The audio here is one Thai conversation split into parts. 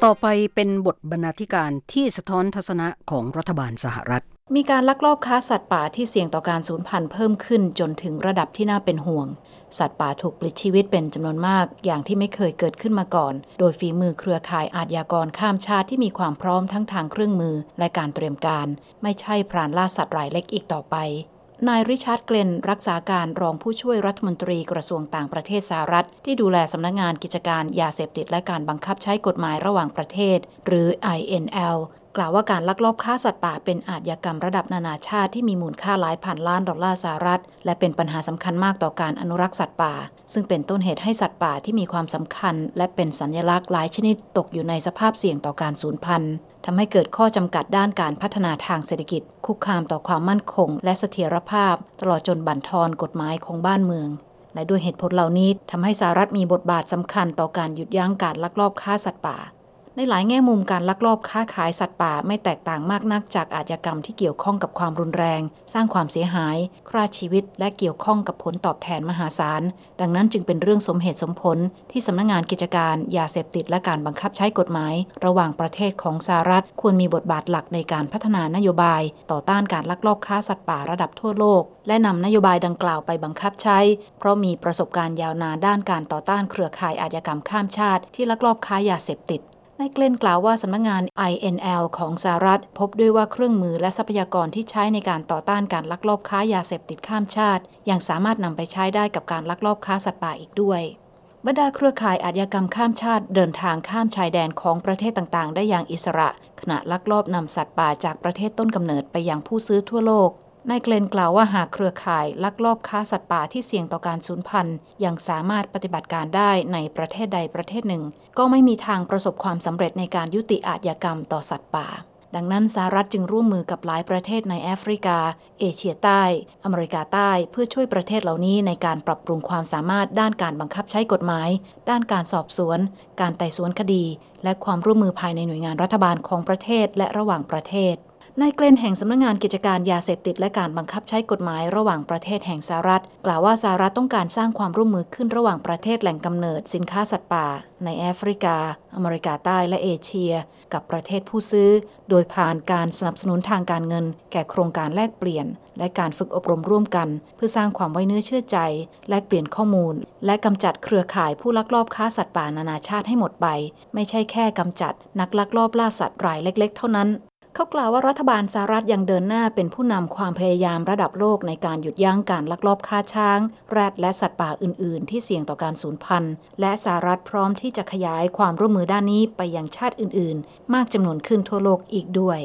ต่อไปเป็นบทบรรณาธิการที่สะท้อนทัศนะของรัฐบาลสหรัฐมีการลักลอบค้าสัตว์ป่าที่เสี่ยงต่อการสูญพันธุ์เพิ่มขึ้นจนถึงระดับที่น่าเป็นห่วงสัตว์ป่าถูกปลิดชีวิตเป็นจำนวนมากอย่างที่ไม่เคยเกิดขึ้นมาก่อนโดยฝีมือเครือข่ายอาชญากรข้ามชาติที่มีความพร้อมทั้งทางเครื่องมือและการเตรียมการไม่ใช่พรานล่าสัตว์รายเล็กอีกต่อไปนายริชาร์ด เกลนรักษาการรองผู้ช่วยรัฐมนตรีกระทรวงต่างประเทศสหรัฐที่ดูแลสำนักงานกิจการยาเสพติดและการบังคับใช้กฎหมายระหว่างประเทศหรือ INL กล่าวว่าการลักลอบค้าสัตว์ป่าเป็นอาชญากรรมระดับนานาชาติที่มีมูลค่าหลายพันล้านดอลลาร์สหรัฐและเป็นปัญหาสำคัญมากต่อการอนุรักษ์สัตว์ป่าซึ่งเป็นต้นเหตุให้สัตว์ป่าที่มีความสำคัญและเป็นสัญลักษณ์หลายชนิดตกอยู่ในสภาพเสี่ยงต่อการสูญพันธุ์ทำให้เกิดข้อจำกัดด้านการพัฒนาทางเศรษฐกิจคุกคามต่อความมั่นคงและเสถียรภาพตลอดจนบั่นทอนกฎหมายของบ้านเมืองและด้วยเหตุผลเหล่านี้ทำให้สหรัฐมีบทบาทสำคัญต่อการหยุดยั้งการลักลอบค้าสัตว์ป่าในหลายแง่มุมการลักลอบค้าขายสัตว์ป่าไม่แตกต่างมากนักจากอาชญากรรมที่เกี่ยวข้องกับความรุนแรงสร้างความเสียหายฆ่าชีวิตและเกี่ยวข้องกับผลตอบแทนมหาศาลดังนั้นจึงเป็นเรื่องสมเหตุสมผลที่สำนักงานกิจการยาเสพติดและการบังคับใช้กฎหมายระหว่างประเทศของสหรัฐควรมีบทบาทหลักในการพัฒนานโยบายต่อต้านการลักลอบค้าสัตว์ป่าระดับทั่วโลกและนำนโยบายดังกล่าวไปบังคับใช้เพราะมีประสบการณ์ยาวนานด้านการต่อต้านเครือข่ายอาชญากรรมข้ามชาติที่ลักลอบค้ายาเสพติดนายเกลนกล่าวว่าสำนักงาน INL ของสหรัฐพบด้วยว่าเครื่องมือและทรัพยากรที่ใช้ในการต่อต้านการลักลอบค้ายาเสพติดข้ามชาติยังสามารถนำไปใช้ได้กับการลักลอบค้าสัตว์ป่าอีกด้วยบรรดาเครือข่ายอาชญากรรมข้ามชาติเดินทางข้ามชายแดนของประเทศต่างๆได้อย่างอิสระขณะลักลอบนำสัตว์ป่าจากประเทศต้นกำเนิดไปยังผู้ซื้อทั่วโลกนายเกลนกล่าวว่าหากเครือข่ายลักลอบค้าสัตว์ป่าที่เสี่ยงต่อการสูญพันธุ์ยังสามารถปฏิบัติการได้ในประเทศใดประเทศหนึ่งก็ไม่มีทางประสบความสำเร็จในการยุติอาชญากรรมต่อสัตว์ป่าดังนั้นสหรัฐจึงร่วมมือกับหลายประเทศในแอฟริกาเอเชียใต้อเมริกาใต้เพื่อช่วยประเทศเหล่านี้ในการปรับปรุงความสามารถด้านการบังคับใช้กฎหมายด้านการสอบสวนการไต่สวนคดีและความร่วมมือภายในหน่วยงานรัฐบาลของประเทศและระหว่างประเทศนายเกลนแห่งสำนักงานกิจการยาเสพติดและการบังคับใช้กฎหมายระหว่างประเทศแห่งสหรัฐกล่าวว่าสหรัฐต้องการสร้างความร่วมมือขึ้นระหว่างประเทศแหล่งกำเนิดสินค้าสัตว์ป่าในแอฟริกาอเมริกาใต้และเอเชียกับประเทศผู้ซื้อโดยผ่านการสนับสนุนทางการเงินแก่โครงการแลกเปลี่ยนและการฝึกอบรมร่วมกันเพื่อสร้างความไว้เนื้อเชื่อใจแลกเปลี่ยนข้อมูลและกำจัดเครือข่ายผู้ลักลอบค้าสัตว์ป่านานาชาติให้หมดไปไม่ใช่แค่กำจัดนักลักลอบล่าสัตว์รายเล็กๆเท่านั้นเขากล่าวว่ารัฐบาลสหรัฐยังเดินหน้าเป็นผู้นำความพยายามระดับโลกในการหยุดยั้งการลักลอบฆ่าช้างแรดและสัตว์ป่าอื่นๆที่เสี่ยงต่อการสูญพันธุ์และสหรัฐพร้อมที่จะขยายความร่วมมือด้านนี้ไปยังชาติอื่นๆมากจำนวนขึ้นทั่วโลกอีกด้วย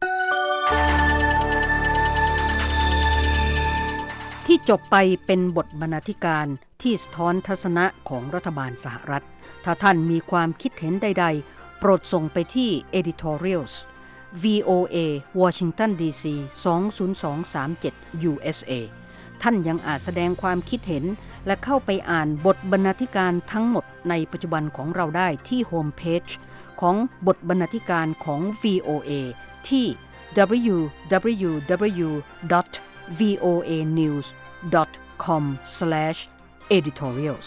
ที่จบไปเป็นบทบรรณาธิการที่สะท้อนทัศนะของรัฐบาลสหรัฐถ้าท่านมีความคิดเห็นใดๆโปรดส่งไปที่ editorials VOA Washington DC 20237 USA ท่านยังอาจแสดงความคิดเห็นและเข้าไปอ่านบทบรรณาธิการทั้งหมดในปัจจุบันของเราได้ที่โฮมเพจของบทบรรณาธิการของ VOA ที่ www.voanews.com/editorials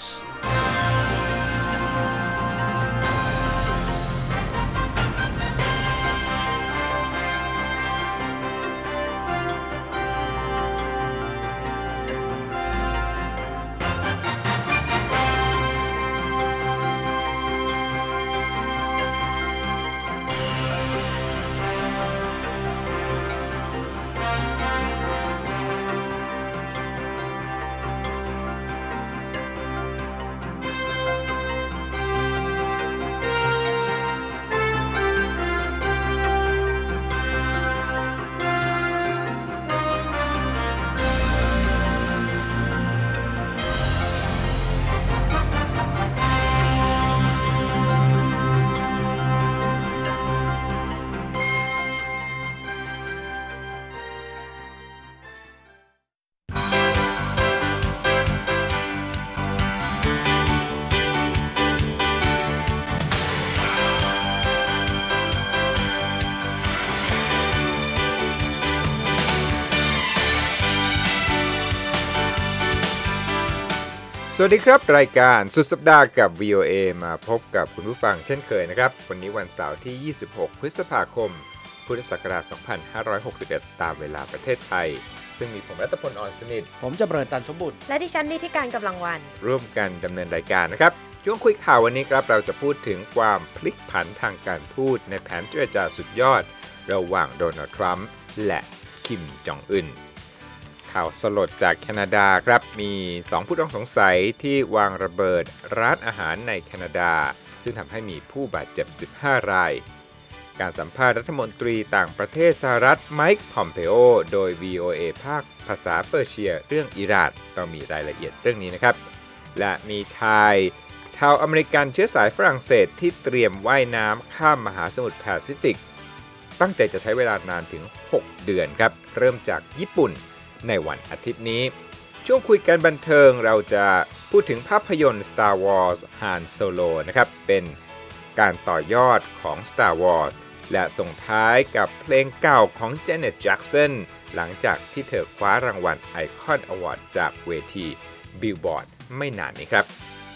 สวัสดีครับรายการสุดสัปดาห์กับ VOA มาพบกับคุณผู้ฟังเช่นเคยนะครับวันนี้วันเสาร์ที่ 26 พฤษภาคม พุทธศักราช 2561 ตามเวลาประเทศไทยซึ่งมีผมรัตพล อ่อนสนิทผมจำเริญ ตันสมบุญและดิฉันนิติการกำลังวันร่วมกันดำเนินรายการนะครับช่วงคุยข่าววันนี้ครับเราจะพูดถึงความพลิกผันทางการทูตในแผนเจรจาสุดยอดระหว่างโดนัลด์ทรัมป์และคิมจองอึนข่าวสลดจากแคนาดาครับมี2ผู้ต้องสงสัยที่วางระเบิดร้านอาหารในแคนาดาซึ่งทำให้มีผู้บาดเจ็บ15รายการสัมภาษณ์รัฐมนตรีต่างประเทศสหรัฐไมค์ พอมเปโอโดย VOA ภาคภาษาเปอร์เซียเรื่องอิหร่านเรามีรายละเอียดเรื่องนี้นะครับและมีชาวอเมริกันเชื้อสายฝรั่งเศสที่เตรียมว่ายน้ำข้ามมหาสมุทรแปซิฟิกตั้งใจจะใช้เวลานานถึง6เดือนครับเริ่มจากญี่ปุ่นในวันอาทิตย์นี้ช่วงคุยกันบันเทิงเราจะพูดถึงภาพยนตร์ Star Wars Han Solo นะครับเป็นการต่อยอดของ Star Wars และส่งท้ายกับเพลงเก่าของ Janet Jackson หลังจากที่เธอคว้ารางวัล Icon Award จากเวที Billboard ไม่นานนี้ครับ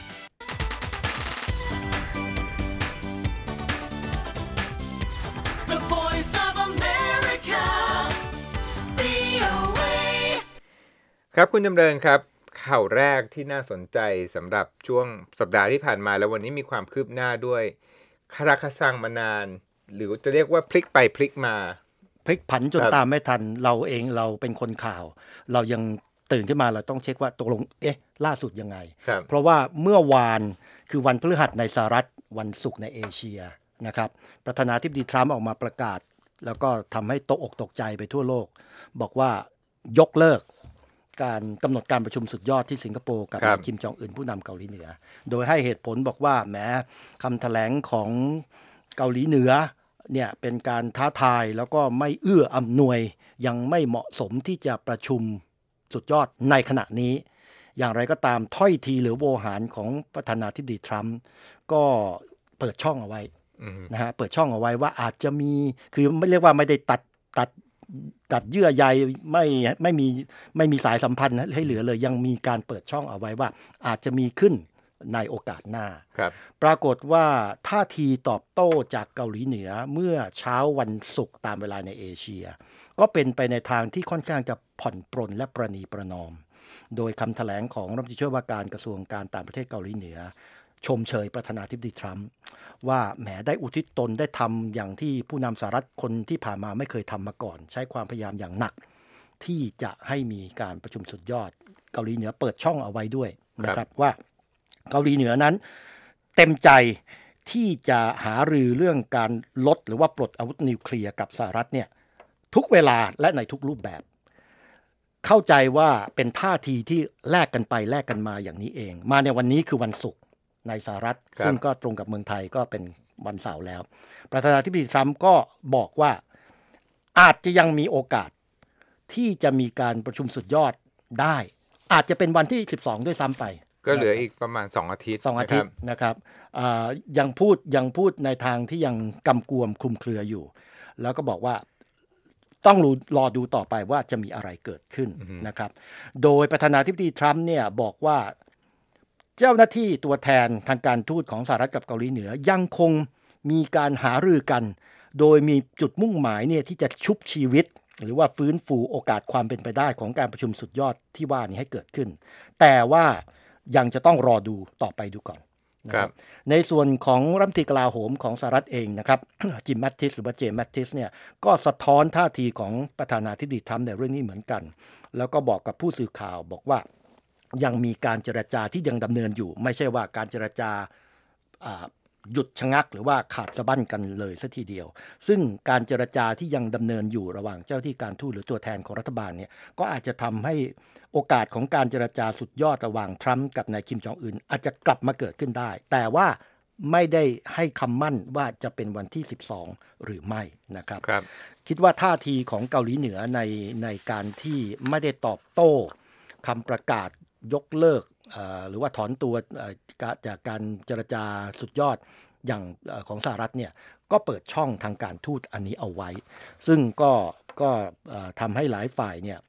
ครับคุณจำเริญครับข่าวแรกที่น่าสนใจสำหรับช่วงสัปดาห์ที่ผ่านมาแล้ววันนี้มีความคืบหน้าด้วยคาราคาซังมานานหรือจะเรียกว่าพลิกไปพลิกมาพลิกผันจนตามไม่ทันเราเป็นคนข่าวเรายังตื่นขึ้นมาเราต้องเช็คว่าตกลงล่าสุดยังไงเพราะว่าเมื่อวานคือวันพฤหัสในสหรัฐวันศุกร์ในเอเชียนะครับประธานาธิบดีทรัมป์ออกมาประกาศแล้วก็ทำให้ตกอกตกใจไปทั่วโลกบอกว่ายกเลิกการกำหนดการประชุมสุดยอดที่สิงคโปร์กับคิมจองอึนผู้นำเกาหลีเหนือโดยให้เหตุผลบอกว่าแม้คำแถลงของเกาหลีเหนือเนี่ยเป็นการท้าทายแล้วก็ไม่เอื้ออำนวยยังไม่เหมาะสมที่จะประชุมสุดยอดในขณะนี้อย่างไรก็ตามถ้อยทีหรือโวหารของประธานาธิบดีทรัมป์ก็เปิดช่องเอาไว้นะฮะเปิดช่องเอาไว้ว่าอาจจะมีคือไม่เรียกว่าไม่ได้ตัดเยื่อใยไม่มีสายสัมพันธ์ให้เหลือเลยยังมีการเปิดช่องเอาไว้ว่าอาจจะมีขึ้นในโอกาสหน้าปรากฏว่าท่าทีตอบโต้จากเกาหลีเหนือเมื่อเช้าวันศุกร์ตามเวลาในเอเชียก็เป็นไปในทางที่ค่อนข้างจะผ่อนปรนและประนีประนอมโดยคำแถลงของรัฐมนตรีช่วยว่าการกระทรวงการต่างประเทศเกาหลีเหนือชมเชยประธานาธิบดีทรัมป์ว่าแหมได้อุทิศตนได้ทำอย่างที่ผู้นำสหรัฐคนที่ผ่านมาไม่เคยทำมาก่อนใช้ความพยายามอย่างหนักที่จะให้มีการประชุมสุดยอดเกาหลีเหนือเปิดช่องเอาไว้ด้วยนะครับว่าเกาหลีเหนือนั้นเต็มใจที่จะหารือเรื่องการลดหรือว่าปลดอาวุธนิวเคลียร์กับสหรัฐเนี่ยทุกเวลาและในทุกรูปแบบเข้าใจว่าเป็นท่าทีที่แลกกันไปแลกกันมาอย่างนี้เองมาในวันนี้คือวันศุกร์ในสหรัฐซึ่งก็ตรงกับเมืองไทยก็เป็นวันเสาร์แล้วประธานาธิบดีทรัมป์ก็บอกว่าอาจจะยังมีโอกาสที่จะมีการประชุมสุดยอดได้อาจจะเป็นวันที่12ด้วยซ้ำไปก็เหลืออีกประมาณ2อาทิตย์นะครับยังพูดในทางที่ยังกำกวมคลุมเครืออยู่แล้วก็บอกว่าต้องรอดูต่อไปว่าจะมีอะไรเกิดขึ้นนะครับโดยประธานาธิบดีทรัมป์เนี่ยบอกว่าเจ้าหน้าที่ตัวแทนทางการทูตของสหรัฐกับเกาหลีเหนือยังคงมีการหารือกันโดยมีจุดมุ่งหมายเนี่ยที่จะชุบชีวิตหรือว่าฟื้นฟูโอกาสความเป็นไปได้ของการประชุมสุดยอดที่ว่านี้ให้เกิดขึ้นแต่ว่ายังจะต้องรอดูต่อไปดูก่อนนะครับในส่วนของรัฐมนตรีกลาโหมของสหรัฐเองนะครับ จิมแมตติสหรือว่าเจมส์แมตติสเนี่ยก็สะท้อนท่าทีของประธานาธิบดีทรัมป์ในเรื่องนี้เหมือนกันแล้วก็บอกกับผู้สื่อข่าวบอกว่ายังมีการเจรจาที่ยังดำเนินอยู่ไม่ใช่ว่าการเจรจาหยุดชะงักหรือว่าขาดสะบั้นกันเลยซะทีเดียวซึ่งการเจรจาที่ยังดำเนินอยู่ระหว่างเจ้าที่การทูตหรือตัวแทนของรัฐบาลเนี่ยก็อาจจะทำให้โอกาสของการเจรจาสุดยอดระหว่างทรัมป์กับนายคิมจองอึนอาจจะกลับมาเกิดขึ้นได้แต่ว่าไม่ได้ให้คำมั่นว่าจะเป็นวันที่12หรือไม่นะครับคิดว่าท่าทีของเกาหลีเหนือในการที่ไม่ได้ตอบโต้คำประกาศยกเลิกหรือว่าถอนตัวจากการเจรจาสุดยอดอย่างของสหรัฐเนี่ยก็เปิดช่องทางการทูตอันนี้เอาไว้ซึ่งก็ทำให้หลายฝ่ายเนี่ย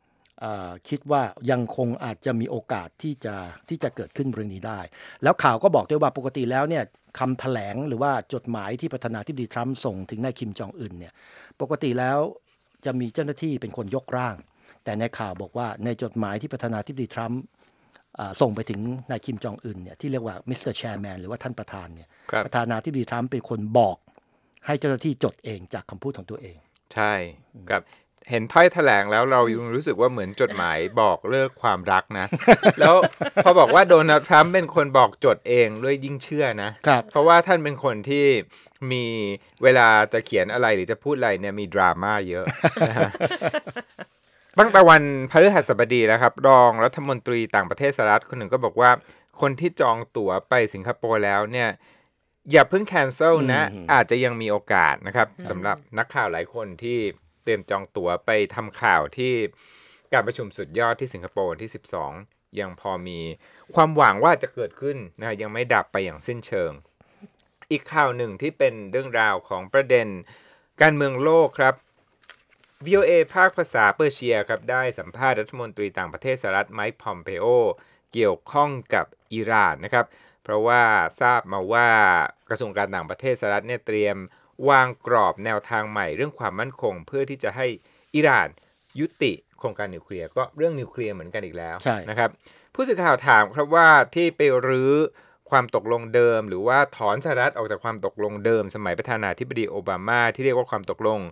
คิดว่ายังคงอาจจะมีโอกาสที่จะเกิดขึ้นเรื่องนี้ได้แล้วข่าวก็บอกด้วยว่าปกติแล้วเนี่ยคำแถลงหรือว่าจดหมายที่ประธานาธิบดีทรัมป์ส่งถึงนายคิมจองอึนเนี่ยปกติแล้วจะมีเจ้าหน้าที่เป็นคนยกร่างแต่ในข่าวบอกว่าในจดหมายที่ประธานาธิบดีทรัมป์ส่งไปถึงนายคิมจองอึนเนี่ยที่เรียกว่ามิสเตอร์แชร์แมนหรือว่าท่านประธานเนี่ยประธานาธิบดีทรัมป์เป็นคนบอกให้เจ้าหน้าที่จดเองจากคำพูดของตัวเองใช่ครับเห็นถ้อยแถลงแล้วเรายังรู้สึกว่าเหมือนจดหมายบอกเลิกความรักนะ แล้วพอบอกว่าโดนัลด์ทรัมป์เป็นคนบอกจดเองด้วยยิ่งเชื่อนะเพราะว่าท่านเป็นคนที่มีเวลาจะเขียนอะไรหรือจะพูดอะไรเนี่ยมีดราม่าเยอะ นะฮะตั้งแต่วันพฤหัสบดีแล้วครับรองรัฐมนตรีต่างประเทศสหรัฐคนหนึ่งก็บอกว่าคนที่จองตั๋วไปสิงคโปร์แล้วเนี่ยอย่าเพิ่งแคนเซิลนะอาจจะยังมีโอกาสนะครับสำหรับนักข่าวหลายคนที่เตรียมจองตั๋วไปทำข่าวที่การประชุมสุดยอดที่สิงคโปร์ที่12ยังพอมีความหวังว่าจะเกิดขึ้นนะยังไม่ดับไปอย่างสิ้นเชิงอีกข่าวหนึ่งที่เป็นเรื่องราวของประเด็นการเมืองโลกครับ VOA ภาคภาษาเปอร์เซียครับได้สัมภาษณ์รัฐมนตรีต่างประเทศสหรัฐไมค์ พอมเปโอเกี่ยวข้องกับอิหร่านนะครับเพราะว่าทราบมาว่ากระทรวงการต่างประเทศสหรัฐเนี่ยเตรียมวางกรอบแนวทางใหม่เรื่องความมั่นคงเพื่อที่จะให้อิหร่านยุติโครงการนิวเคลียร์ก็เรื่องนิวเคลียร์เหมือนกันอีกแล้วนะครับผู้สื่อข่าวถามครับว่าที่ไปรื้อความตกลงเดิมหรือว่าถอนสหรัฐออกจากความตกลงเดิมสมัยประธานาธิบดีโอบามาที่เรียกว่าความตกลง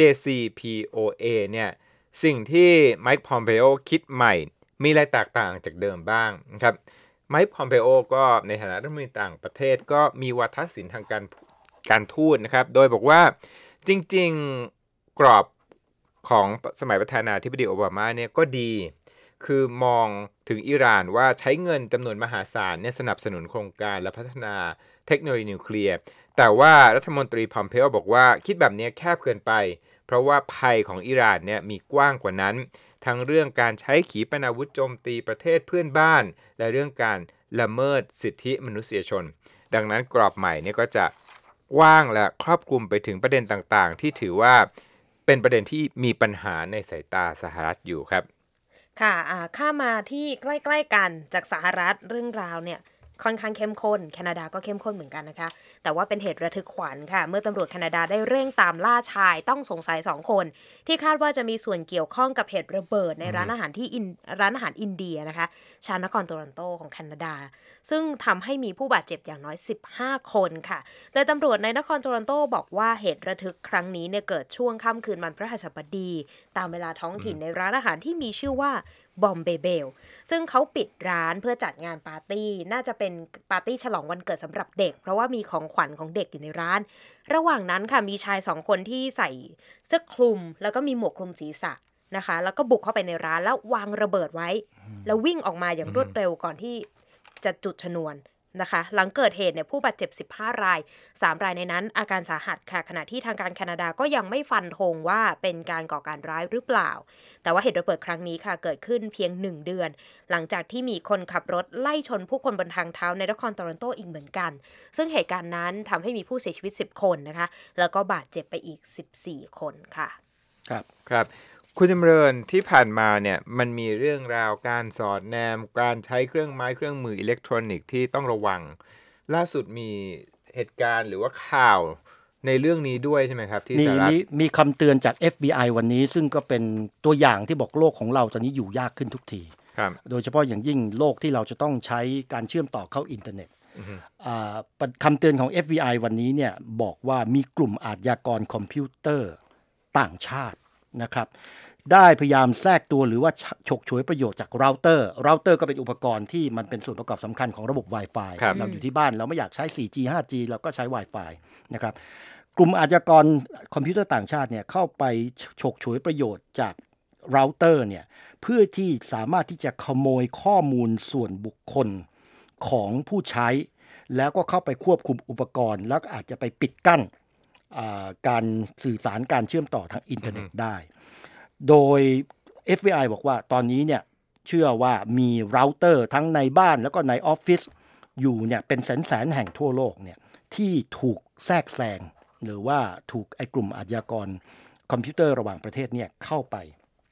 JCPOA เนี่ยสิ่งที่ไมค์ พอมเปโอคิดใหม่มีอะไรแตกต่างจากเดิมบ้างนะครับไมค์ พอมเปโอก็ในฐานะรัฐมนตรีต่างประเทศก็มีวาทศิลป์ทางการทูตนะครับโดยบอกว่าจริงๆกรอบของสมัยประธานาธิบดีโอบามาเนี่ยก็ดีคือมองถึงอิหร่านว่าใช้เงินจำนวนมหาศาลเนี่ยสนับสนุนโครงการและพัฒนาเทคโนโลยีนิวเคลียร์แต่ว่ารัฐมนตรีพอมเปโอบอกว่าคิดแบบนี้แคบเกินไปเพราะว่าภัยของอิหร่านเนี่ยมีกว้างกว่านั้นทั้งเรื่องการใช้ขีปนาวุธโจมตีประเทศเพื่อนบ้านและเรื่องการละเมิดสิทธิมนุษยชนดังนั้นกรอบใหม่เนี่ยก็จะกว้างและครอบคลุมไปถึงประเด็นต่างๆที่ถือว่าเป็นประเด็นที่มีปัญหาในสายตาสหรัฐอยู่ครับค่ะข้ามาที่ใกล้ๆกันจากสหรัฐเรื่องราวเนี่ยค่อนข้างเข้มข้นแคนาดาก็เข้มข้นเหมือนกันนะคะแต่ว่าเป็นเหตุระทึกขวัญค่ะเมื่อตำรวจแคนาดาได้เร่งตามล่าชายต้องสงสัย2คนที่คาดว่าจะมีส่วนเกี่ยวข้องกับเหตุระเบิดในร้านอาหารร้านอาหารอินเดียนะคะชานครโตรอนโตของแคนาดาซึ่งทำให้มีผู้บาดเจ็บอย่างน้อย15คนค่ะแต่ตำรวจในนครโตรอนโตบอกว่าเหตุระทึกครั้งนี้เนี่ยเกิดช่วงค่ำคืนวันพฤหัสบดีตามเวลาท้องถิ่นในร้านอาหารที่มีชื่อว่าบอมเบย์เบลซึ่งเขาปิดร้านเพื่อจัดงานปาร์ตี้น่าจะเป็นปาร์ตี้ฉลองวันเกิดสำหรับเด็กเพราะว่ามีของขวัญของเด็กอยู่ในร้านระหว่างนั้นค่ะมีชาย2คนที่ใส่เสื้อคลุมแล้วก็มีหมวกคลุมศีรษะนะคะแล้วก็บุกเข้าไปในร้านแล้ววางระเบิดไว้แล้ววิ่งออกมาอย่างรวดเร็วก่อนที่จะจุดชนวนนะคะหลังเกิดเหตุเนี่ยผู้บาดเจ็บ15ราย3รายในนั้นอาการสาหัสค่ะขณะที่ทางการแคนาดาก็ยังไม่ฟันธงว่าเป็นการก่อการร้ายหรือเปล่าแต่ว่าเหตุระเบิดครั้งนี้ค่ะเกิดขึ้นเพียง1เดือนหลังจากที่มีคนขับรถไล่ชนผู้คนบนทางเท้าในนครโตรอนโตอีกเหมือนกันซึ่งเหตุการณ์นั้นทำให้มีผู้เสียชีวิต10คนนะคะแล้วก็บาดเจ็บไปอีก14คนค่ะครับคุณจำเริญที่ผ่านมาเนี่ยมันมีเรื่องราวการสอดแนมการใช้เครื่องไม้เครื่องมืออิเล็กทรอนิกส์ที่ต้องระวังล่าสุดมีเหตุการณ์หรือว่าข่าวในเรื่องนี้ด้วยใช่ไหมครับที่สหรัฐมีคำเตือนจาก FBI วันนี้ซึ่งก็เป็นตัวอย่างที่บอกโลกของเราตอนนี้อยู่ยากขึ้นทุกทีโดยเฉพาะอย่างยิ่งโลกที่เราจะต้องใช้การเชื่อมต่อเข้าอินเทอร์เน็ตคำเตือนของ FBI วันนี้เนี่ยบอกว่ามีกลุ่มอาชญากรคอมพิวเตอร์ต่างชาตินะครับได้พยายามแทรกตัวหรือว่าฉกฉวยประโยชน์จากเราเตอร์ก็เป็นอุปกรณ์ที่มันเป็นส่วนประกอบสำคัญของระบบ Wi-Fi เราอยู่ที่บ้านเราไม่อยากใช้ 4G 5G เราก็ใช้ Wi-Fi นะครับกลุ่มอาชญากรคอมพิวเตอร์ต่างชาติเนี่ยเข้าไปฉกฉวยประโยชน์จากเราเตอร์เนี่ยเพื่อที่สามารถที่จะขโมยข้อมูลส่วนบุคคลของผู้ใช้แล้วก็เข้าไปควบคุมอุปกรณ์แล้วก็อาจจะไปปิดกั้นการสื่อสารการเชื่อมต่อทางอินเทอร์เน็ตได้โดย FBI บอกว่าตอนนี้เนี่ยเชื่อว่ามีเราเตอร์ทั้งในบ้านแล้วก็ในออฟฟิศอยู่เนี่ยเป็นแสนแห่งทั่วโลกเนี่ยที่ถูกแทรกแซงหรือว่าถูกไอ้กลุ่มอาชญากรคอมพิวเตอร์ระหว่างประเทศเนี่ยเข้าไป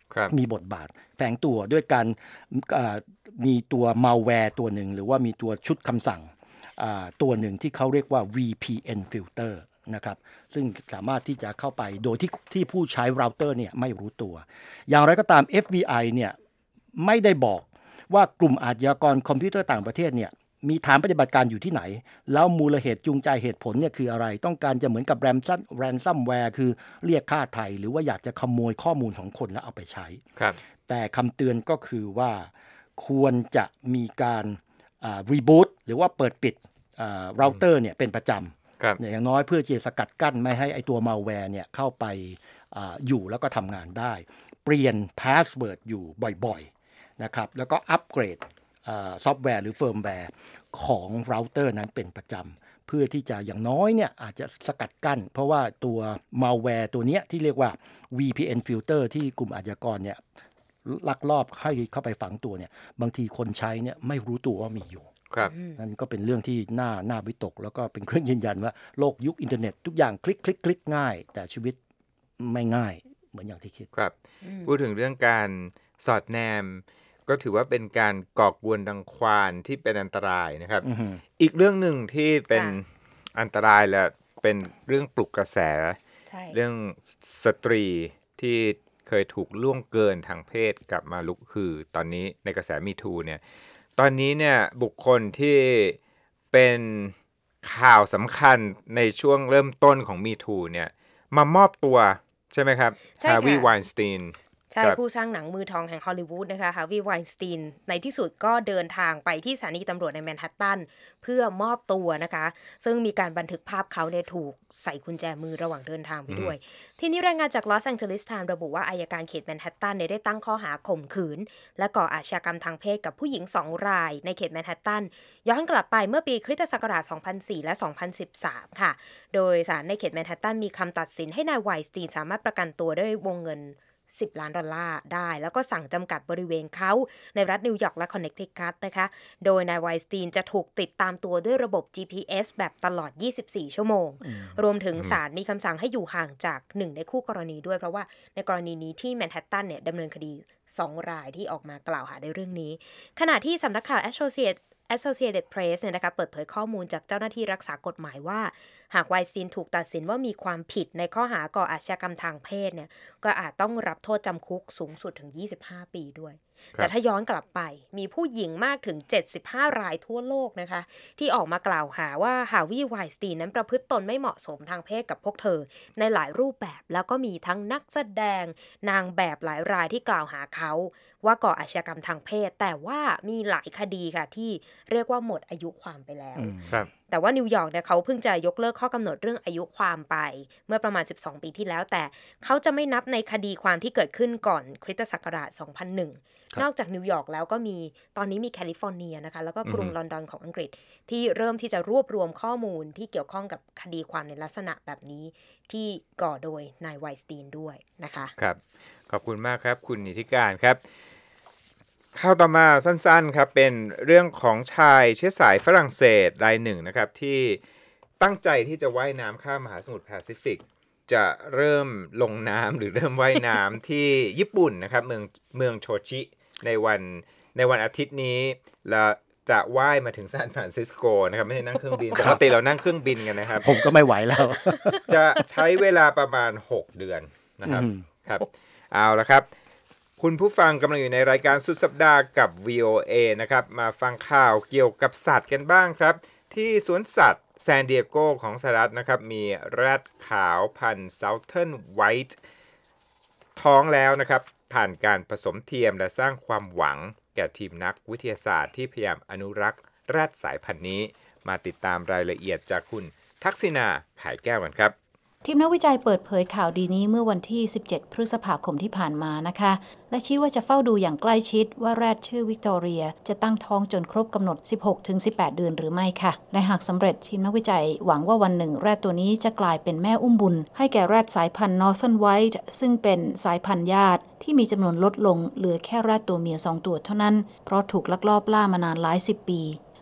มีบทบาทแฝงตัวด้วยการมีตัว malware ตัวหนึ่งหรือว่ามีตัวชุดคำสั่งตัวหนึ่งที่เขาเรียกว่า VPN filter นะครับซึ่งสามารถที่จะเข้าไปโดยที่ผู้ใช้เราเตอร์เนี่ยไม่รู้ตัวอย่างไรก็ตาม FBI เนี่ยไม่ได้บอกว่ากลุ่มอาชญากรคอมพิวเตอร์ต่างประเทศเนี่ยมีฐานปฏิบัติการอยู่ที่ไหนแล้วมูลเหตุจูงใจเหตุผลเนี่ยคืออะไรต้องการจะเหมือนกับแรนซัมแวร์คือเรียกค่าไถ่หรือว่าอยากจะขโมยข้อมูลของคนแล้วเอาไปใช้แต่คำเตือนก็คือว่าควรจะมีการรีบูตหรือว่าเปิดปิดเราเตอร์เนี่ยเป็นประจำอย่างน้อยเพื่อจะสกัดกั้นไม่ให้ไอตัวมัลแวร์เนี่ยเข้าไปอยู่แล้วก็ทำงานได้เปลี่ยนพาสเวิร์ดอยู่บ่อยๆนะครับแล้วก็อัปเกรดซอฟต์แวร์หรือเฟิร์มแวร์ของเราเตอร์นั้นเป็นประจำเพื่อที่จะอย่างน้อยเนี่ยอาจจะสกัดกั้นเพราะว่าตัวมัลแวร์ตัวนี้ที่เรียกว่า VPN filter ที่กลุ่มอาชญากรเนี่ยลักลอบให้เข้าไปฝังตัวเนี่ยบางทีคนใช้เนี่ยไม่รู้ตัวว่ามีอยู่นั่นก็เป็นเรื่องที่น่าวิตกแล้วก็เป็นเครื่องยืนยันว่าโลกยุคอินเทอร์เน็ตทุกอย่างคลิกง่ายแต่ชีวิตไม่ง่ายเหมือนอย่างที่คิดครับพูดถึงเรื่องการสอดแนมก็ถือว่าเป็นการก่อกวนรังควานที่เป็นอันตรายนะครับอีกเรื่องหนึ่งที่เป็นอันตรายและเป็นเรื่องปลุกกระแสเรื่องสตรีที่เคยถูกล่วงเกินทางเพศกลับมาลุกฮือตอนนี้ในกระแสมีทูเนี่ยตอนนี้เนี่ยบุคคลที่เป็นข่าวสำคัญในช่วงเริ่มต้นของมีทูเนี่ยมามอบตัวใช่ไหมครับฮาร์วีย์ ไวน์สตีนใช่ผู้สร้างหนังมือทองแห่งฮอลลีวูดนะคะฮาร์วีย์ ไวน์สตีนในที่สุดก็เดินทางไปที่สถานีตำรวจในแมนฮัตตันเพื่อมอบตัวนะคะซึ่งมีการบันทึกภาพเขาเนี่ยถูกใส่กุญแจมือระหว่างเดินทางไปด้วยทีนี้รายงานจากลอสแองเจลิสไทม์ระบุว่าอัยการเขตแมนฮัตตันได้ตั้งข้อหาข่มขืนและก่ออาชญากรรมทางเพศกับผู้หญิง2รายในเขตแมนฮัตตันย้อนกลับไปเมื่อปีคริสตศักราช 2004 และ 2013 ค่ะโดยศาลในเขตแมนฮัตตันมีคำตัดสินให้นายไวน์สตีนสามารถประกันตัวด้วยวงเงิน$10 ล้านได้แล้วก็สั่งจำกัดบริเวณเขาในรัฐนิวยอร์กและคอนเนคทิคัตนะคะโดยนายไวน์สตีนจะถูกติดตามตัวด้วยระบบ GPS แบบตลอด24ชั่วโมงรวมถึงศาลมีคำสั่งให้อยู่ห่างจาก1ในคู่กรณีด้วยเพราะว่าในกรณีนี้ที่แมนฮัตตันเนี่ยดำเนินคดี2รายที่ออกมากล่าวหาในเรื่องนี้ขณะที่สำนักข่าว Associated Press เนี่ยนะคะเปิดเผยข้อมูลจากเจ้าหน้าที่รักษากฎหมายว่าหากไวน์สตีนถูกตัดสินว่ามีความผิดในข้อหาก่ออาชญากรรมทางเพศเนี่ยก็อาจต้องรับโทษจำคุกสูงสุดถึง25 ปีด้วยแต่ถ้าย้อนกลับไปมีผู้หญิงมากถึง75รายทั่วโลกนะคะที่ออกมากล่าวหาว่าฮาร์วีย์ ไวน์สตีนนั้นประพฤติตนไม่เหมาะสมทางเพศกับพวกเธอในหลายรูปแบบแล้วก็มีทั้งนักแสดงนางแบบหลายรายที่กล่าวหาเขาว่าก่ออาชญากรรมทางเพศแต่ว่ามีหลายคดีค่ะที่เรียกว่าหมดอายุความไปแล้วแต่ว่านิวยอร์กเนี่ยเขาเพิ่งจะยกเลิกข้อกำหนดเรื่องอายุความไปเมื่อประมาณ12ปีที่แล้วแต่เขาจะไม่นับในคดีความที่เกิดขึ้นก่อนคริสตศักราช 2001 นอกจากนิวยอร์กแล้วก็มีตอนนี้มีแคลิฟอร์เนียนะคะแล้วก็กรุงลอนดอนของอังกฤษที่เริ่มที่จะรวบรวมข้อมูลที่เกี่ยวข้องกับคดีความในลักษณะแบบนี้ที่ก่อโดยนายไวน์สตีนด้วยนะคะครับขอบคุณมากครับคุณนิติการครับข่าวต่อมาสั้นๆครับเป็นเรื่องของชายเชื้อสายฝรั่งเศสรายหนึ่งนะครับที่ตั้งใจที่จะว่ายน้ำข้ามมหาสมุทรแปซิฟิกจะเริ่มลงน้ำหรือเริ่มว่ายน้ำที่ญี่ปุ่นนะครับเมืองโชชิในวันอาทิตย์นี้แล้วจะว่ายมาถึงซานฟรานซิสโกนะครับไม่ใช่นั่งเครื่องบินปกติเรานั่งเครื่องบินกันนะครับผมก็ไม่ไหวแล้วจะใช้เวลาประมาณ6 เดือนนะครับครับเอาละครับคุณผู้ฟังกำลังอยู่ในรายการสุดสัปดาห์กับ VOA นะครับมาฟังข่าวเกี่ยวกับสัตว์กันบ้างครับที่สวนสัตว์ซานดิเอโกของสหรัฐนะครับมีแรดขาวพันธุ์ Southern White ท้องแล้วนะครับผ่านการผสมเทียมและสร้างความหวังแก่ทีมนักวิทยาศาสตร์ที่พยายามอนุรักษ์แรดสายพันธุ์นี้มาติดตามรายละเอียดจากคุณทักษิณาขายแก้วกันครับทีมนักวิจัยเปิดเผยข่าวดีนี้เมื่อวันที่17พฤษภาคมที่ผ่านมานะคะและชี้ว่าจะเฝ้าดูอย่างใกล้ชิดว่าแรดชื่อวิกตอเรียจะตั้งท้องจนครบกำหนด 16-18 เดือนหรือไม่ค่ะและหากสำเร็จทีมนักวิจัยหวังว่าวันหนึ่งแรดตัวนี้จะกลายเป็นแม่อุ้มบุญให้แก่แรดสายพันธุ์ Northern White ซึ่งเป็นสายพันธุ์ญาติที่มีจำนวนลดลงเหลือแค่แรดตัวเมีย2ตัวเท่านั้นเพราะถูกลักลอบล่ามานานหลาย10 ปี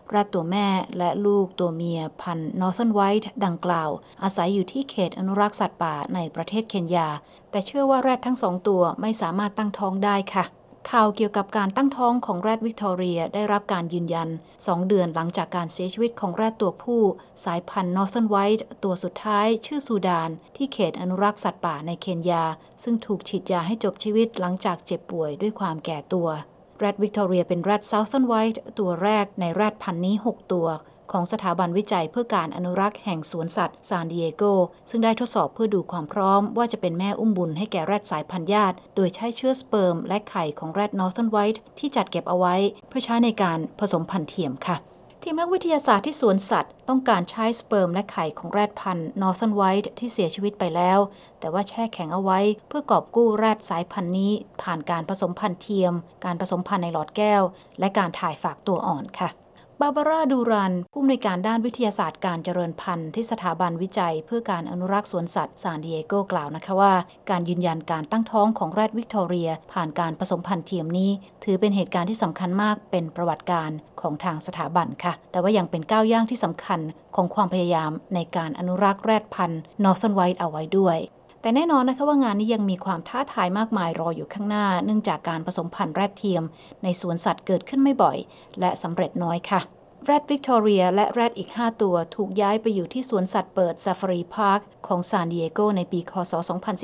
แรดตัวแม่และลูกตัวเมียพันธุ์ Northern White ดังกล่าวอาศัยอยู่ที่เขตอนุรักษ์สัตว์ป่าในประเทศเคนยาแต่เชื่อว่าแรดทั้งสองตัวไม่สามารถตั้งท้องได้ค่ะข่าวเกี่ยวกับการตั้งท้องของแรดวิกตอเรียได้รับการยืนยัน2 เดือนหลังจากการเสียชีวิตของแรดตัวผู้สายพันธุ์ Northern White ตัวสุดท้ายชื่อซูดานที่เขตอนุรักษ์สัตว์ป่าในเคนยาซึ่งถูกฉีดยาให้จบชีวิตหลังจากเจ็บป่วยด้วยความแก่ตัวแรดวิกตอเรียเป็นแรด Southern White ตัวแรกในแรดพันธุ์นี้6 ตัวของสถาบันวิจัยเพื่อการอนุรักษ์แห่งสวนสัตว์ซานดิเอโกซึ่งได้ทดสอบเพื่อดูความพร้อมว่าจะเป็นแม่อุ้มบุญให้แก่แรดสายพันธุ์ญาติโดยใช้เชื้อสเปิร์มและไข่ของแรด Northern White ที่จัดเก็บเอาไว้เพื่อใช้ในการผสมพันธุ์เทียมค่ะทีมนักวิทยาศาสตร์ที่สวนสัตว์ต้องการใช้สเปิร์มและไข่ของแรดพันธุ์ Northern White ที่เสียชีวิตไปแล้วแต่ว่าแช่แข็งเอาไว้เพื่อกอบกู้แรดสายพันธุ์นี้ผ่านการผสมพันธุ์เทียมการผสมพันธุ์ในหลอดแก้วและการถ่ายฝากตัวอ่อนค่ะบาบาร่าดูรันผู้อำนวยการด้านวิทยาศาสตร์การเจริญพันธุ์ที่สถาบันวิจัยเพื่อการอนุรักษ์สวนสัตว์ซานดิเอโกกล่าวนะคะว่าการยืนยันการตั้งท้องของแรดวิกตอเรียผ่านการผสมพันธุ์เทียมนี้ถือเป็นเหตุการณ์ที่สำคัญมากเป็นประวัติการของทางสถาบันค่ะแต่ว่ายังเป็นก้าวย่างที่สำคัญของความพยายามในการอนุรักษ์แรดพันธุ์ Northern White เอาไว้ด้วยแต่แน่นอนนะคะว่างานนี้ยังมีความท้าทายมากมายรออยู่ข้างหน้าเนื่องจากการผสมพันธุ์แรดเทียมในสวนสัตว์เกิดขึ้นไม่บ่อยและสำเร็จน้อยค่ะแรดวิกตอเรียและแรดอีก5 ตัวถูกย้ายไปอยู่ที่สวนสัตว์เปิดซาฟารีพาร์คของซานดิเอโกในปีคศ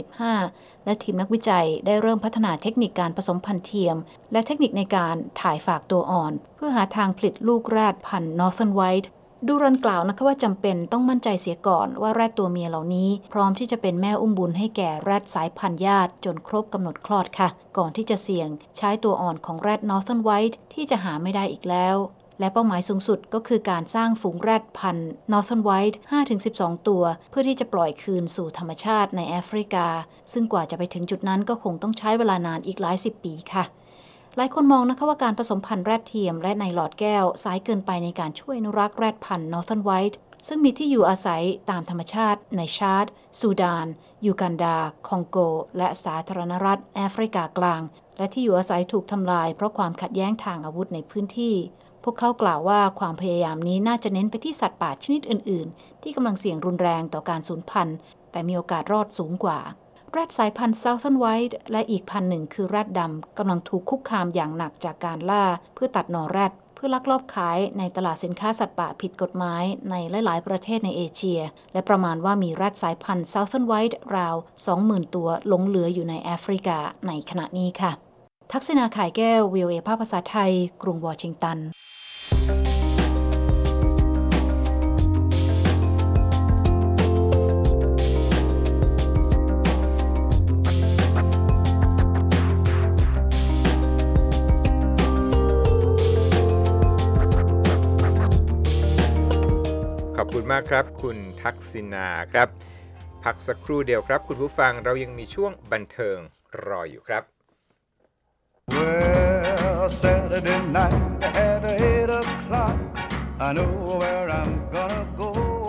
2015 และทีมนักวิจัยได้เริ่มพัฒนาเทคนิคการผสมพันธุ์เทียมและเทคนิคในการถ่ายฝากตัวอ่อนเพื่อหาทางผลิตลูกแรดพันธุ์ Northern White ดูรันกล่าวนะคะว่าจำเป็นต้องมั่นใจเสียก่อนว่าแรดตัวเมียเหล่านี้พร้อมที่จะเป็นแม่อุ้มบุญให้แก่แรดสายพันธุ์ญาติจนครบกำหนดคลอดค่ะก่อนที่จะเสี่ยงใช้ตัวอ่อนของแรด Northern White ที่จะหาไม่ได้อีกแล้วและเป้าหมายสูงสุดก็คือการสร้างฝูงแรดพันธุ์ Northern White 5-12 ตัวเพื่อที่จะปล่อยคืนสู่ธรรมชาติในแอฟริกาซึ่งกว่าจะไปถึงจุดนั้นก็คงต้องใช้เวลานานอีกหลาย10 ปีค่ะหลายคนมองนะคะว่าการผสมพันธุ์แรดเทียมและในหลอดแก้วสายเกินไปในการช่วยอนุรักษ์แรดพันธุ์ Northern White ซึ่งมีที่อยู่อาศัยตามธรรมชาติในชาดซูดานยูกันดาคองโกและสาธารณรัฐแอฟริกากลางและที่อยู่อาศัยถูกทำลายเพราะความขัดแย้งทางอาวุธในพื้นที่พวกเขากล่าวว่าความพยายามนี้น่าจะเน้นไปที่สัตว์ป่าชนิดอื่นๆที่กำลังเสี่ยงรุนแรงต่อการสูญพันธุ์แต่มีโอกาสรอดสูงกว่าแรดสายพันธุ์ Southern White และอีกพันธุ์หนึ่งคือแรดดำกำลังถูกคุกคามอย่างหนักจากการล่าเพื่อตัดหน่อแรดเพื่อลักลอบขายในตลาดสินค้าสัตว์ป่าผิดกฎหมายในหลายๆประเทศในเอเชียและประมาณว่ามีแรดสายพันธุ์ Southern White ราว 20,000 ตัวหลงเหลืออยู่ในแอฟริกาในขณะนี้ค่ะทักษิณา ข่ายแก้ว VOA ภาคภาษาไทยกรุงวอชิงตันขอบคุณมากครับคุณทักษิณาครับพักสักครู่เดียวครับคุณผู้ฟังเรายังมีช่วงบันเทิงรออยู่ครับ Well, Saturday night at 8 o'clock I know where I'm gonna go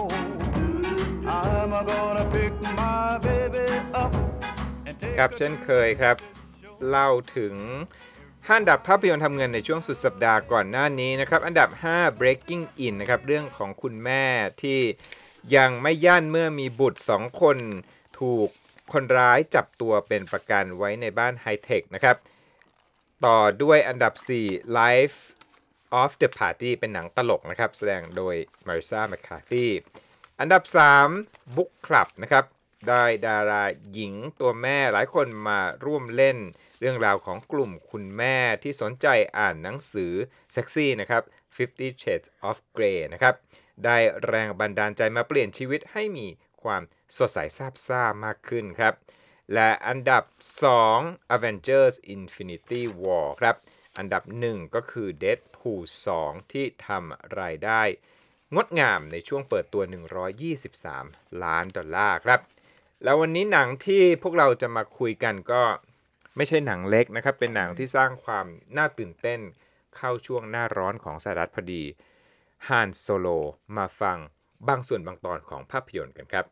I'm gonna pick my baby up ครับเช่นเคยครับเล่าถึงอันดับภาพยนตร์ทำเงินในช่วงสุดสัปดาห์ก่อนหน้านี้นะครับอันดับ5 Breaking In นะครับเรื่องของคุณแม่ที่ยังไม่ยั่นเมื่อมีบุตร2 คนถูกคนร้ายจับตัวเป็นประกันไว้ในบ้านไฮเทคนะครับต่อด้วยอันดับ4 Life of the Party เป็นหนังตลกนะครับแสดงโดย Marissa McCarthy อันดับ3 Book Club นะครับได้ดาราหญิงตัวแม่หลายคนมาร่วมเล่นเรื่องราวของกลุ่มคุณแม่ที่สนใจอ่านหนังสือเซ็กซี่นะครับ 50 Shades of Grey นะครับได้แรงบันดาลใจมาเปลี่ยนชีวิตให้มีความสดใสซาบซ่ามากขึ้นครับและอันดับ2 Avengers Infinity War ครับอันดับ1ก็คือ Deadpool 2 ที่ทำรายได้งดงามในช่วงเปิดตัว$123 ล้านครับแล้ววันนี้หนังที่พวกเราจะมาคุยกันก็ไม่ใช่หนังเล็กนะครับเป็นหนังที่สร้างความน่าตื่นเต้นเข้าช่วงหน้าร้อนของสหรัฐพอดีHan Solo มาฟังบางส่วนบางตอนของภาพยนตร์กันครับ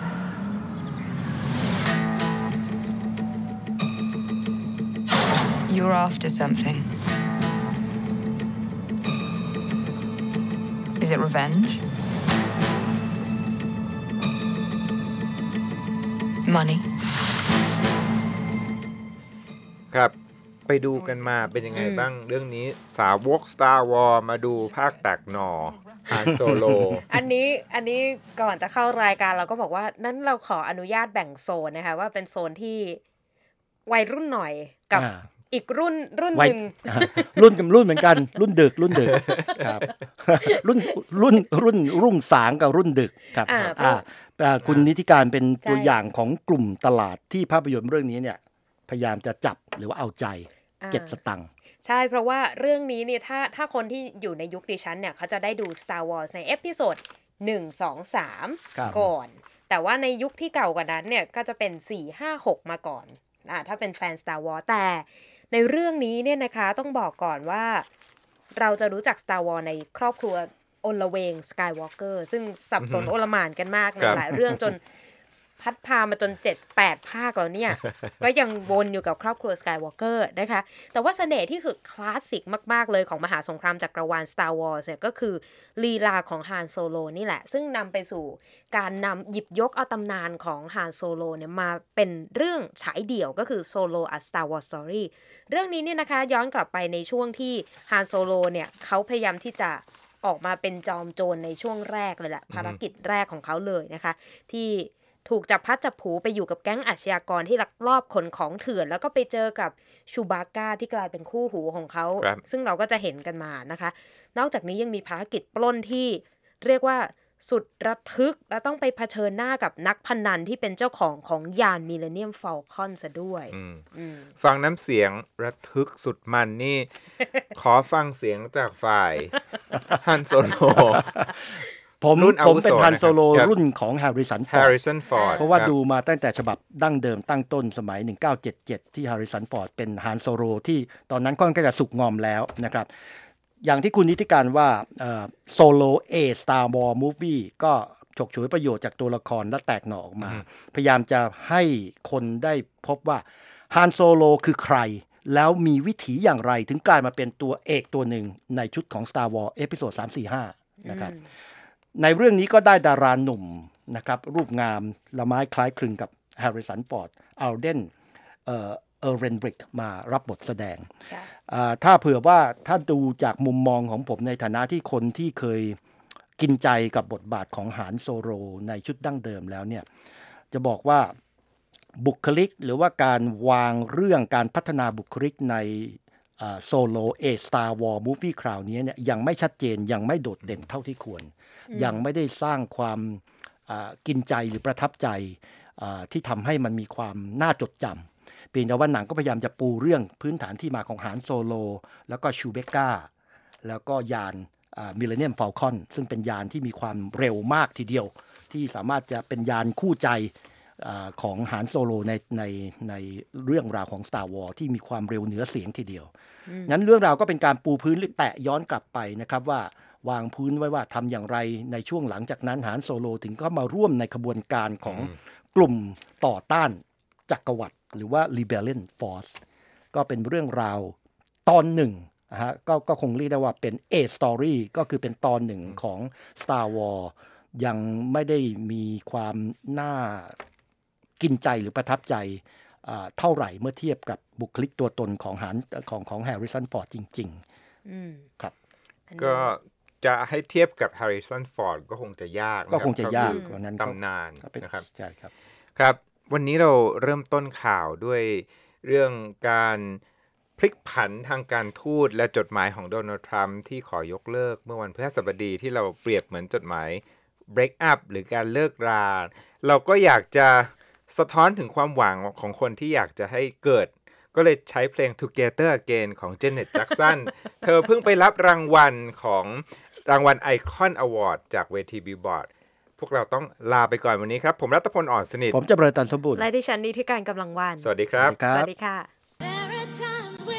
You're You're after something. Is it revenge? Money? ครับไปดูกันมาเป็นยังไงบ้างเรื่องนี้สาวก Star Wars มาดูภาคแตกหน่อฮานโซโลอันนี้ก่อนจะเข้ารายการเราก็บอกว่านั้นเราขออนุญาตแบ่งโซนนะคะว่าเป็นโซนที่วัยรุ่นหน่อยกับอีกรุ่นหนึ่งรุ่นกับรุ่นเหมือนกันรุ่นดึกครับรุ่งสางกับรุ่นดึกครับคุณนิติการเป็นตัวอย่างของกลุ่มตลาดที่ภาพยนตร์เรื่องนี้เนี่ยพยายามจะจับหรือว่าเอาใจเก็บสตังค์ใช่เพราะว่าเรื่องนี้เนี่ยถ้าคนที่อยู่ในยุคดิฉันเนี่ยเขาจะได้ดู Star Wars ในเอพิโซด1 2 3ก่อนแต่ว่าในยุคที่เก่ากว่านั้นเนี่ยก็จะเป็น4 5 6มาก่อนถ้าเป็นแฟน Star Wars แต่ในเรื่องนี้เนี่ยนะคะต้องบอกก่อนว่าเราจะรู้จัก Star Wars ในครอบครัวโอลเวง Skywalker ซึ่งสับสนโอลหม่านกันมากในหลายเรื่องจนพัดพามาจน 7-8 ภาคแล้วเนี่ย ก็ยังวนอยู่กับครอบครัว Skywalker นะคะแต่ว่าเสน่ห์ที่สุดคลาสสิกมากๆเลยของมหาสงครามจักรวาล Star Wars เนี่ยก็คือลีลาของฮานโซโลนี่แหละซึ่งนำไปสู่การนำหยิบยกเอาตำนานของฮานโซโลเนี่ยมาเป็นเรื่องฉายเดี่ยวก็คือ Solo A Star Wars Story เรื่องนี้เนี่ยนะคะย้อนกลับไปในช่วงที่ฮานโซโลเนี่ยเขาพยายามที่จะออกมาเป็นจอมโจรในช่วงแรกเลยแหละภารกิจแรกของเขาเลยนะคะที่ถูกจับพัดจับผูไปอยู่กับแก๊งอาชญากรที่ลักลอบขนของเถื่อนแล้วก็ไปเจอกับชูบาก้าที่กลายเป็นคู่หูของเขาซึ่งเราก็จะเห็นกันมานะคะนอกจากนี้ยังมีภารกิจปล้นที่เรียกว่าสุดระทึกและต้องไปเผชิญหน้ากับนักพนันที่เป็นเจ้าของยานมิลเลนเนียมฟอลคอนซะด้วยฟังน้ำเสียงระทึกสุดมันนี่ ขอฟังเสียงจากฝ่ายฮันโซโลผมเป็นฮันโซโลรุ่นของแฮร์ริสันฟอร์ดเพราะว่าดูมาตั้งแต่ฉบับดั้งเดิมตั้งต้นสมัย1977ที่แฮร์ริสันฟอร์ดเป็นฮันโซโลที่ตอนนั้นค่อนข้างจะสุกงอมแล้วนะครับอย่างที่คุณนิติการว่าSolo A Star Wars Movie ก็ฉกฉวยประโยชน์จากตัวละครและแตกหน่อออกมาพยายามจะให้คนได้พบว่าฮันโซโลคือใครแล้วมีวิถีอย่างไรถึงกลายมาเป็นตัวเอกตัวหนึ่งในชุดของ Star Wars เอพิโซด 3-4-5 นะครับในเรื่องนี้ก็ได้ดาราหนุ่มนะครับรูปงามละไม้คล้ายคลึงกับแฮร์ริสันฟอร์ดอัลเดนเรนบริกมารับบทแสดงถ้าเผื่อว่าถ้าดูจากมุมมองของผมในฐานะที่คนที่เคยกินใจกับบทบาทของฮานโซโลในชุดดั้งเดิมแล้วเนี่ยจะบอกว่าบุคลิกหรือว่าการวางเรื่องการพัฒนาบุคลิกในSolo A Star Wars Movie คราวนี้เนี่ยยังไม่ชัดเจนยังไม่โดดเด่นเท่าที่ควรยังไม่ได้สร้างความกินใจหรือประทับใจที่ทำให้มันมีความน่าจดจำเพียงแต่ว่าหนังก็พยายามจะปูเรื่องพื้นฐานที่มาของฮานโซโลแล้วก็ชูเบก้าแล้วก็ยานมิลเลนเนียมฟอลคอนซึ่งเป็นยานที่มีความเร็วมากทีเดียวที่สามารถจะเป็นยานคู่ใจของฮานโซโลในเรื่องราวของ Star Wars ที่มีความเร็วเหนือเสียงทีเดียวงั้นเรื่องราวก็เป็นการปูพื้นหรือแตะย้อนกลับไปนะครับว่าวางพื้นไว้ว่าทำอย่างไรในช่วงหลังจากนั้นฮานโซโลถึงเข้ามาร่วมในขบวนการของกลุ่มต่อต้านจักรวรรดิหรือว่า Rebellion Force ก็เป็นเรื่องราวตอนหนึ่งนะฮะก็คงเรียกได้ว่าเป็น A Story ก็คือเป็นตอนหนึ่งของ Star Wars ยังไม่ได้มีความน่ากินใจหรือประทับใจเท่าไหร่เมื่อเทียบกับบุคลิกตัวตนของแฮร์ริสันฟอร์ดจริงๆครับก็จะให้เทียบกับแฮร์ริสันฟอร์ดก็คงจะยากก็คงจะยากกว่านั้นตำนานนะครับใช่ครับครับวันนี้เราเริ่มต้นข่าวด้วยเรื่องการพลิกผันทางการทูตและจดหมายของโดนัลด์ทรัมป์ที่ขอยกเลิกเมื่อวันพฤหัสบดีที่เราเปรียบเหมือนจดหมาย break up หรือการเลิกราเราก็อยากจะสะท้อนถึงความหวังของคนที่อยากจะให้เกิดก็เลยใช้เพลง Together Again ของ Janet Jackson เธอเพิ่งไปรับรางวัลของรางวัล Icon Award จากเวที Billboard พวกเราต้องลาไปก่อนวันนี้ครับผมรัตพล อ่อนสนิทผมจะเบรตันสมบูรณ์และดิฉันนิติการกำลังวันสวัสดีครับสวัสดีค่ะ